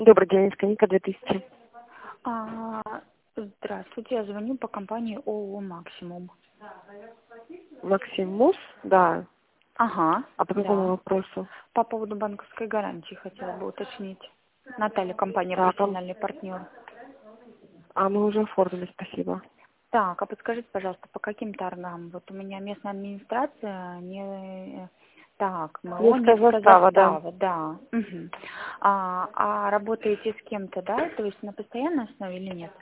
Добрый день, Сканика 2000. А, Здравствуйте, я звоню по компании ООО «Максимум». Максимус, да. Ага, А по какому да. вопросу? По поводу банковской гарантии хотела бы уточнить. Наталья, компания Так, «Профессиональный партнер». мы уже оформили, спасибо. Так, а подскажите, пожалуйста, по каким торгам? Вот у меня местная администрация не... Так, МО Низкая «Невская застава, да. застава», да. Мгм. А работаете с кем-то, да? То есть на постоянной основе или нет?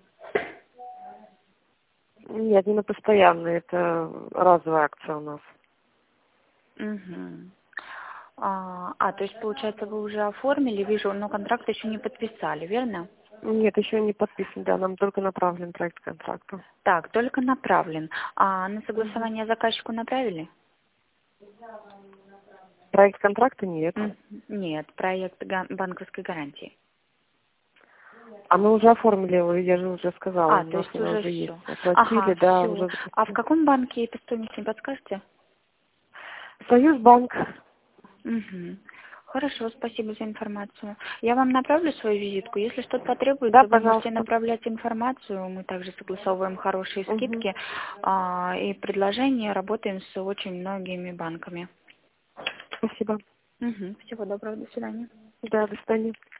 Нет, не на постоянной, это разовая акция у нас. Мгм. То есть, получается, вы уже оформили, вижу, но контракт еще не подписали, верно? Нет, еще не подписан, да, нам только направлен проект контракта. Так, только направлен. А на Мгм. согласование заказчику направили? Проект контракта нет. Нет, проект банковской гарантии. А мы уже оформили его, я же уже сказала, у То нас есть она уже уже есть. все. Оплатили, Ага, да, все. уже А в запустили. каком банке эта стоимость, не подскажете? Союзбанк. Угу. Хорошо, спасибо за информацию. Я вам направлю свою визитку. Если что-то Да, потребуется, вы можете пожалуйста. направлять информацию. Мы также согласовываем хорошие Угу. скидки и предложения. Работаем с очень многими банками. Спасибо. Угу. Всего доброго, до свидания. Да, до свидания.